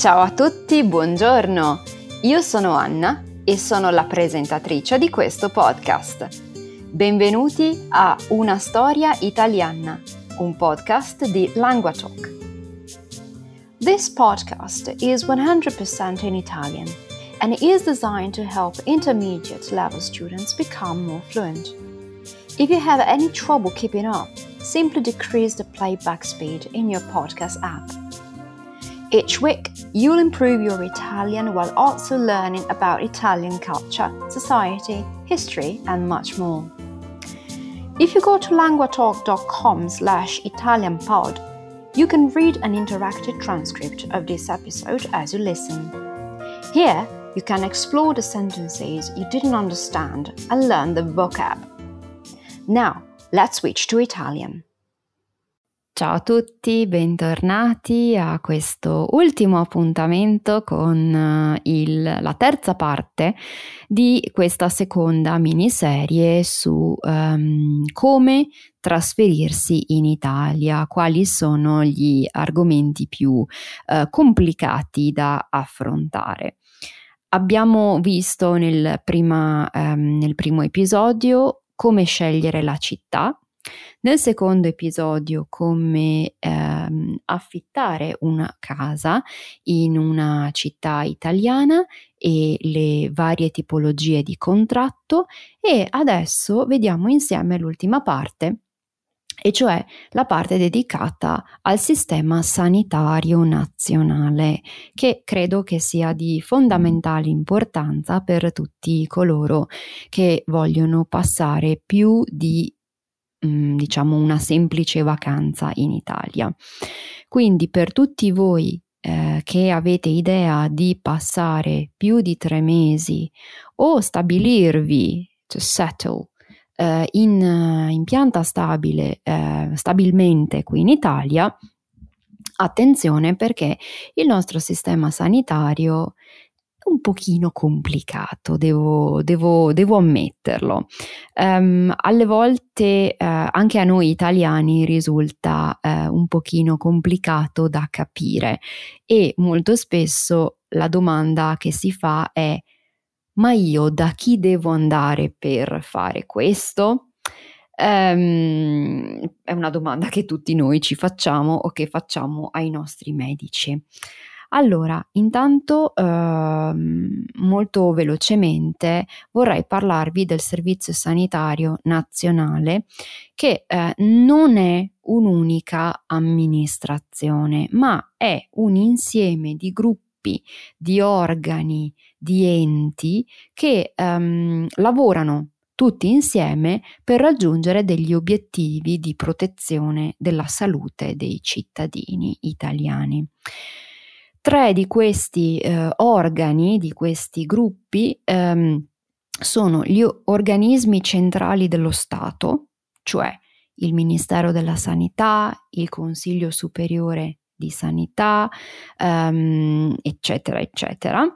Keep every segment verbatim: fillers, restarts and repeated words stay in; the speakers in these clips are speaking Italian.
Ciao a tutti, buongiorno! Io sono Anna e sono la presentatrice di questo podcast. Benvenuti a Una storia italiana, un podcast di LanguaTalk. This podcast is one hundred percent in Italian and it is designed to help intermediate level students become more fluent. If you have any trouble keeping up, simply decrease the playback speed in your podcast app. Each week, you'll improve your Italian while also learning about Italian culture, society, history, and much more. If you go to languatalk.com slash italianpod, you can read an interactive transcript of this episode as you listen. Here, you can explore the sentences you didn't understand and learn the vocab. Now, let's switch to Italian. Ciao a tutti, bentornati a questo ultimo appuntamento con il, la terza parte di questa seconda miniserie su um, come trasferirsi in Italia, quali sono gli argomenti più uh, complicati da affrontare. Abbiamo visto nel, prima, um, nel primo episodio come scegliere la città. Nel secondo episodio come ehm, affittare una casa in una città italiana e le varie tipologie di contratto, e adesso vediamo insieme l'ultima parte, e cioè la parte dedicata al sistema sanitario nazionale, che credo che sia di fondamentale importanza per tutti coloro che vogliono passare più di diciamo una semplice vacanza in Italia. Quindi per tutti voi eh, che avete idea di passare più di tre mesi o stabilirvi, to settle, eh, in, in pianta stabile, eh, stabilmente qui in Italia, attenzione, perché il nostro sistema sanitario un pochino complicato, devo, devo, devo ammetterlo. Um, alle volte uh, anche a noi italiani risulta uh, un pochino complicato da capire, e molto spesso la domanda che si fa è: ma io da chi devo andare per fare questo? Um, è una domanda che tutti noi ci facciamo o che facciamo ai nostri medici. Allora, intanto ehm, molto velocemente vorrei parlarvi del Servizio Sanitario Nazionale, che eh, non è un'unica amministrazione, ma è un insieme di gruppi, di organi, di enti che ehm, lavorano tutti insieme per raggiungere degli obiettivi di protezione della salute dei cittadini italiani. Tre di questi eh, organi, di questi gruppi, ehm, sono gli organismi centrali dello Stato, cioè il Ministero della Sanità, il Consiglio Superiore di Sanità, ehm, eccetera, eccetera.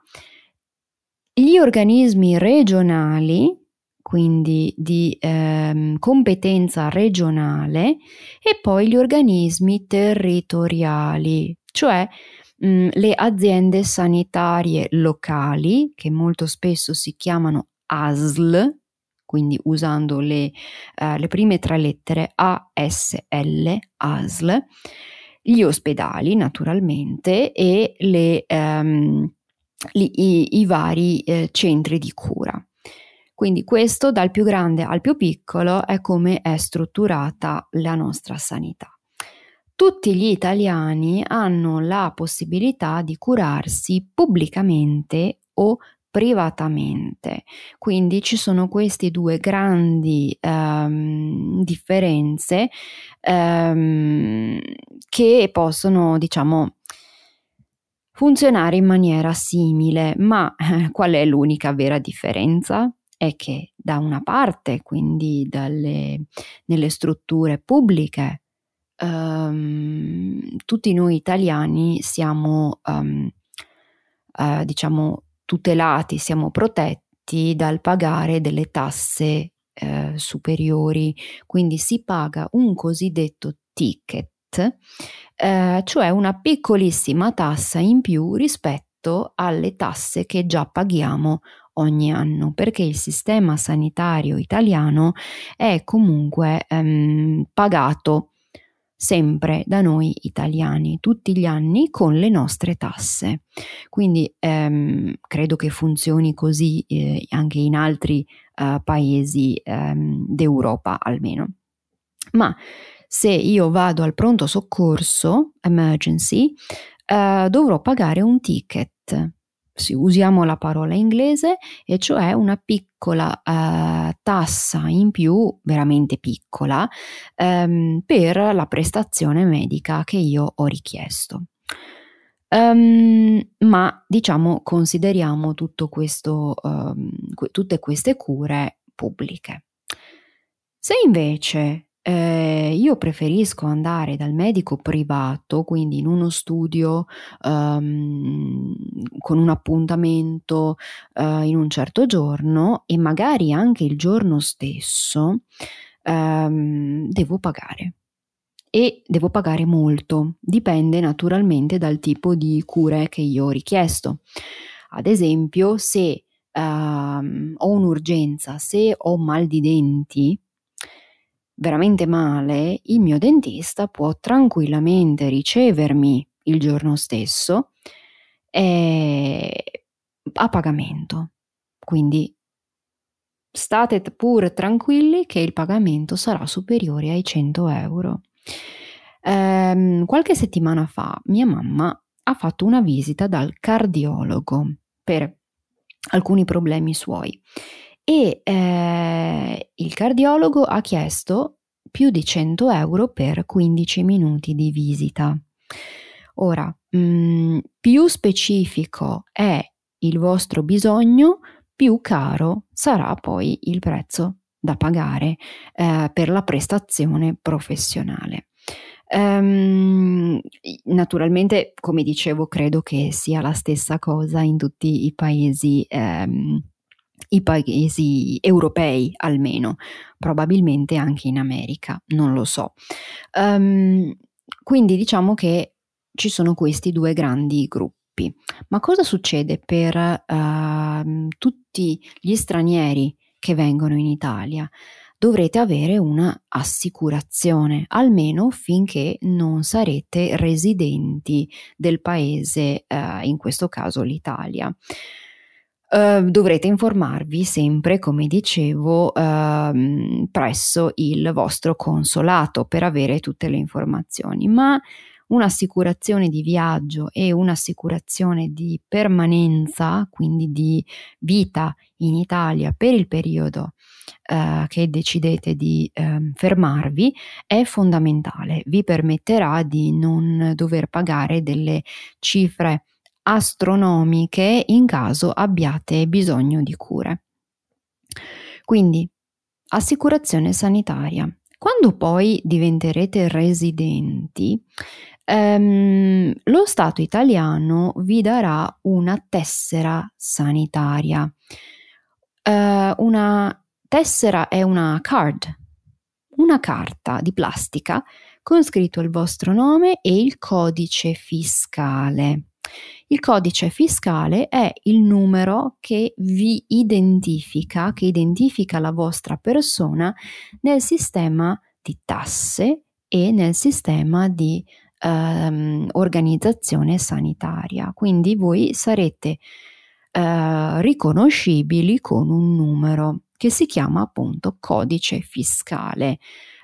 Gli organismi regionali, quindi di ehm, competenza regionale, e poi gli organismi territoriali, cioè le aziende sanitarie locali, che molto spesso si chiamano A S L, quindi usando le, uh, le prime tre lettere A S L, A S L, gli ospedali naturalmente e le, um, li, i, i vari eh, centri di cura. Quindi questo, dal più grande al più piccolo, è come è strutturata la nostra sanità. Tutti gli italiani hanno la possibilità di curarsi pubblicamente o privatamente, quindi ci sono queste due grandi um, differenze um, che possono, diciamo, funzionare in maniera simile, ma eh, qual è l'unica vera differenza? È che da una parte, quindi dalle, nelle strutture pubbliche, Um, tutti noi italiani siamo um, uh, diciamo tutelati, siamo protetti dal pagare delle tasse uh, superiori, quindi si paga un cosiddetto ticket ticket, eh, cioè una piccolissima tassa in più rispetto alle tasse che già paghiamo ogni anno, perché il sistema sanitario italiano è comunque ehm, pagato sempre da noi italiani tutti gli anni con le nostre tasse. Quindi ehm, credo che funzioni così eh, anche in altri eh, paesi ehm, d'Europa almeno. Ma se io vado al pronto soccorso, emergency, eh, dovrò pagare un ticket. Sì, usiamo la parola inglese, e cioè una piccola eh, tassa in più, veramente piccola, ehm, per la prestazione medica che io ho richiesto. Um, ma diciamo consideriamo tutto questo, um, que- tutte queste cure pubbliche. Se invece eh, io preferisco andare dal medico privato, quindi in uno studio um, con un appuntamento uh, in un certo giorno, e magari anche il giorno stesso, um, devo pagare. E devo pagare molto, dipende naturalmente dal tipo di cure che io ho richiesto. Ad esempio, se um, ho un'urgenza, se ho mal di denti, veramente male, il mio dentista può tranquillamente ricevermi il giorno stesso eh, a pagamento. Quindi state pure tranquilli che il pagamento sarà superiore ai cento euro. Ehm, qualche settimana fa mia mamma ha fatto una visita dal cardiologo per alcuni problemi suoi, e eh, il cardiologo ha chiesto più di cento euro per quindici minuti di visita. Ora, mh, più specifico è il vostro bisogno, più caro sarà poi il prezzo da pagare eh, per la prestazione professionale. Um, naturalmente, come dicevo, credo che sia la stessa cosa in tutti i paesi, um, i paesi europei almeno, probabilmente anche in America, non lo so. Um, quindi diciamo che ci sono questi due grandi gruppi. Ma cosa succede per uh, tutti gli stranieri che vengono in Italia? Dovrete avere una assicurazione, almeno finché non sarete residenti del paese, uh, in questo caso l'Italia. Uh, dovrete informarvi sempre, come dicevo, uh, presso il vostro consolato per avere tutte le informazioni, ma un'assicurazione di viaggio e un'assicurazione di permanenza, quindi di vita in Italia per il periodo uh, che decidete di uh, fermarvi, è fondamentale. Vi permetterà di non dover pagare delle cifre astronomiche in caso abbiate bisogno di cure. Quindi, assicurazione sanitaria. Quando poi diventerete residenti, ehm, lo Stato italiano vi darà una tessera sanitaria. Eh, una tessera è una card, una carta di plastica con scritto il vostro nome e il codice fiscale. Il codice fiscale è il numero che vi identifica, che identifica la vostra persona nel sistema di tasse e nel sistema di ehm, organizzazione sanitaria. Quindi voi sarete eh, riconoscibili con un numero che si chiama appunto codice fiscale.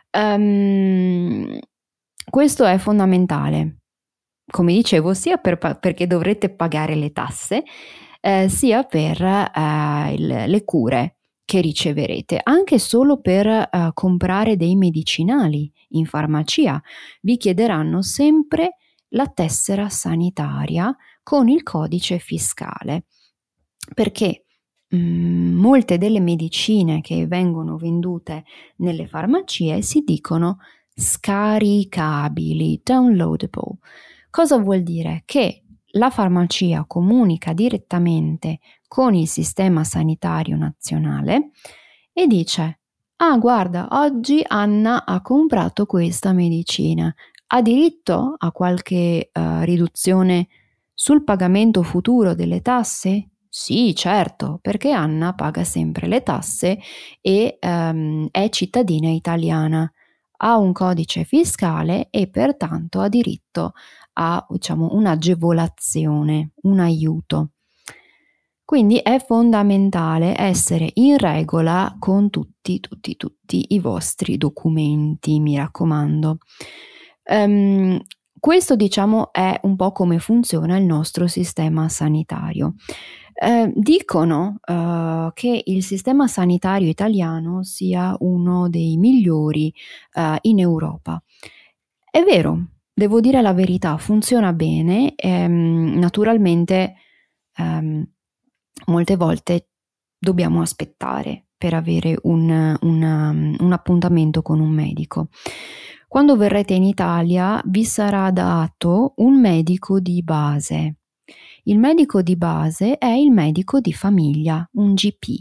Um, questo è fondamentale, come dicevo, sia per, perché dovrete pagare le tasse, eh, sia per eh, il, le cure che riceverete, anche solo per eh, comprare dei medicinali in farmacia. Vi chiederanno sempre la tessera sanitaria con il codice fiscale, perché mh, molte delle medicine che vengono vendute nelle farmacie si dicono scaricabili, downloadable. Cosa vuol dire? Che la farmacia comunica direttamente con il sistema sanitario nazionale e dice: ah, guarda, oggi Anna ha comprato questa medicina, Ha diritto a qualche uh, riduzione sul pagamento futuro delle tasse? Sì, certo, perché Anna paga sempre le tasse e um, è cittadina italiana, ha un codice fiscale e pertanto ha diritto a, diciamo, un'agevolazione, un aiuto. Quindi è fondamentale essere in regola con tutti, tutti, tutti i vostri documenti, mi raccomando. Um, questo, diciamo, è un po' come funziona il nostro sistema sanitario. Eh, dicono uh, che il sistema sanitario italiano sia uno dei migliori uh, in Europa. È vero, devo dire la verità, funziona bene, ehm, naturalmente ehm, molte volte dobbiamo aspettare per avere un, una, un appuntamento con un medico. Quando verrete in Italia vi sarà dato un medico di base. Il medico di base è il medico di famiglia, un G P.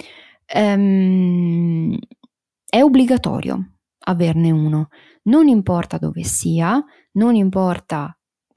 Ehm, è obbligatorio averne uno, non importa dove sia, non importa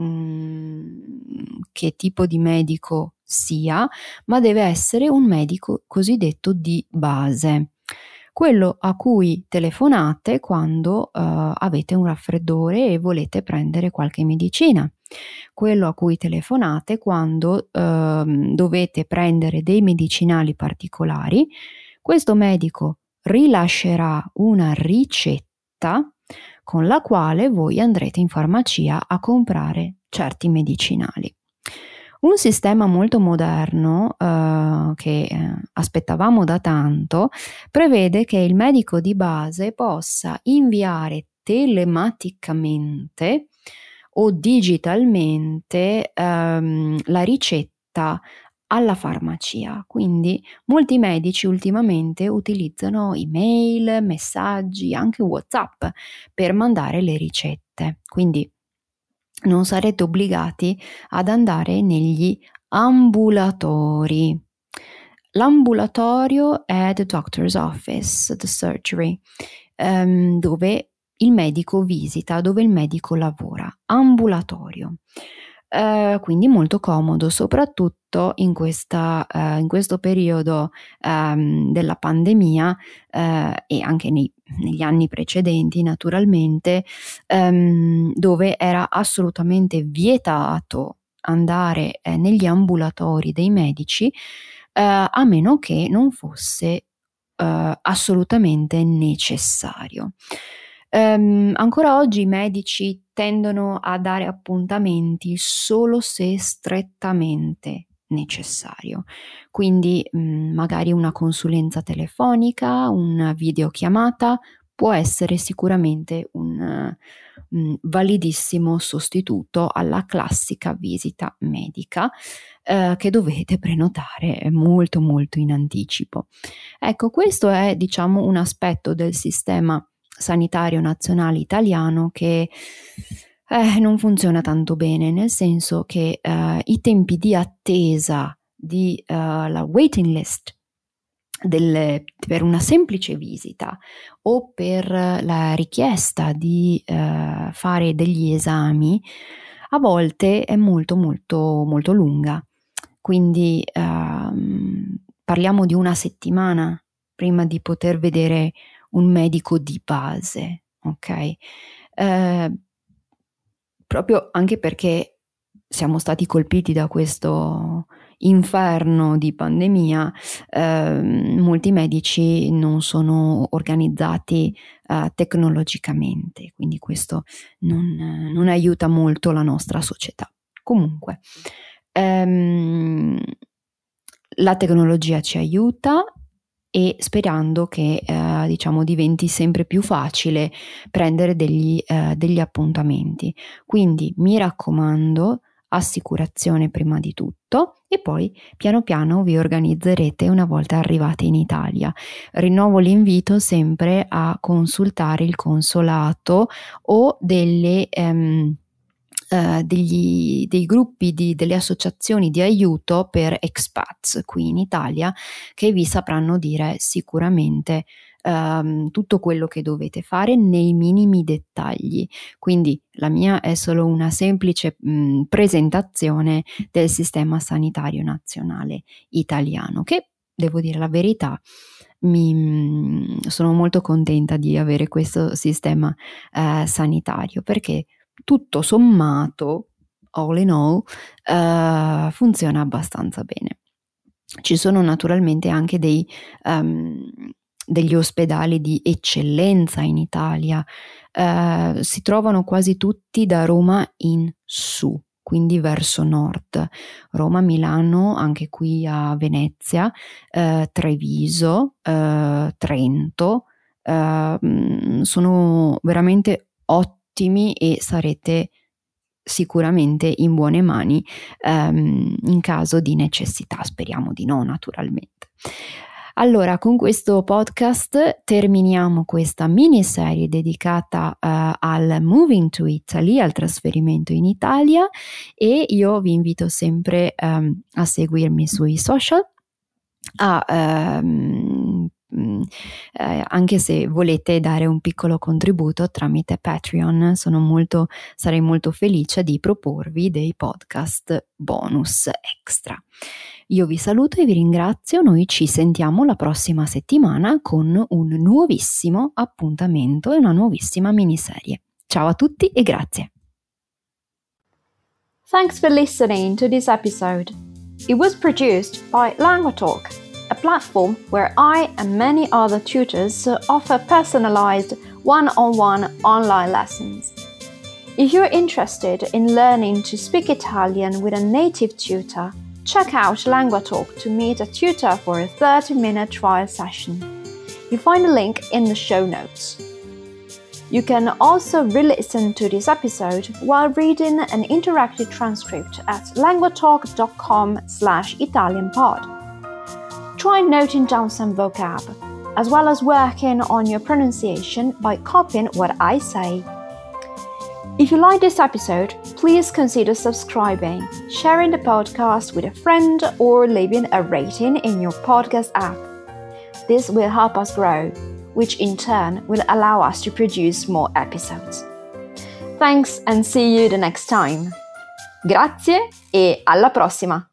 mh, che tipo di medico sia, ma deve essere un medico cosiddetto di base, quello a cui telefonate quando uh, avete un raffreddore e volete prendere qualche medicina, quello a cui telefonate quando uh, dovete prendere dei medicinali particolari. Questo medico rilascerà una ricetta con la quale voi andrete in farmacia a comprare certi medicinali. Un sistema molto moderno eh, che eh, aspettavamo da tanto prevede che il medico di base possa inviare telematicamente o digitalmente ehm, la ricetta alla farmacia. Quindi molti medici ultimamente utilizzano email, messaggi, anche WhatsApp per mandare le ricette. Quindi non sarete obbligati ad andare negli ambulatori. L'ambulatorio è the doctor's office, the surgery, um, dove il medico visita, dove il medico lavora. Ambulatorio. Uh, quindi molto comodo, soprattutto in, questa, uh, in questo periodo um, della pandemia uh, e anche nei, negli anni precedenti, naturalmente, um, dove era assolutamente vietato andare eh, negli ambulatori dei medici uh, a meno che non fosse uh, assolutamente necessario. Um, ancora oggi i medici tendono a dare appuntamenti solo se strettamente necessario, quindi mh, magari una consulenza telefonica, una videochiamata può essere sicuramente un uh, validissimo sostituto alla classica visita medica uh, che dovete prenotare molto molto in anticipo. Ecco, questo è, diciamo, un aspetto del sistema sanitario nazionale italiano che eh, non funziona tanto bene, nel senso che eh, i tempi di attesa di uh, la waiting list del, per una semplice visita o per la richiesta di uh, fare degli esami a volte è molto molto molto lunga, quindi uh, parliamo di una settimana prima di poter vedere un medico di base, ok? Eh, proprio anche perché siamo stati colpiti da questo inferno di pandemia, eh, molti medici non sono organizzati eh, tecnologicamente, quindi questo non, non aiuta molto la nostra società. Comunque, ehm, la tecnologia ci aiuta, e sperando che eh, diciamo diventi sempre più facile prendere degli, eh, degli appuntamenti. Quindi mi raccomando, assicurazione prima di tutto e poi piano piano vi organizzerete una volta arrivate in Italia. Rinnovo l'invito sempre a consultare il consolato o delle ehm, Uh, degli, dei gruppi, di, delle associazioni di aiuto per expats qui in Italia, che vi sapranno dire sicuramente ehm, tutto quello che dovete fare nei minimi dettagli. Quindi la mia è solo una semplice mh, presentazione del sistema sanitario nazionale italiano, che, devo dire la verità, mi sono molto contenta di avere questo sistema eh, sanitario, perché tutto sommato, all in all, eh, funziona abbastanza bene. Ci sono naturalmente anche dei, um, degli ospedali di eccellenza in Italia, eh, si trovano quasi tutti da Roma in su, quindi verso nord, Roma, Milano, anche qui a Venezia, eh, Treviso, eh, Trento, eh, sono veramente ottimi e sarete sicuramente in buone mani ehm, in caso di necessità, speriamo di no naturalmente. Allora, con questo podcast terminiamo questa miniserie dedicata uh, al Moving to Italy, al trasferimento in Italia, e io vi invito sempre um, a seguirmi sui social, a um, Eh, anche se volete dare un piccolo contributo tramite Patreon, sono molto, sarei molto felice di proporvi dei podcast bonus extra. Io vi saluto e vi ringrazio, noi ci sentiamo la prossima settimana con un nuovissimo appuntamento e una nuovissima miniserie. Ciao a tutti e grazie. Thanks for listening to this episode. It was produced by LanguaTalk, a platform where I and many other tutors offer personalized one-on-one online lessons. If you're interested in learning to speak Italian with a native tutor, check out LanguaTalk to meet a tutor for a thirty-minute trial session. You'll find a link in the show notes. You can also re-listen to this episode while reading an interactive transcript at languatalk.com slash ItalianPod. Try noting down some vocab, as well as working on your pronunciation by copying what I say. If you like this episode, please consider subscribing, sharing the podcast with a friend, or leaving a rating in your podcast app. This will help us grow, which in turn will allow us to produce more episodes. Thanks and see you the next time. Grazie e alla prossima!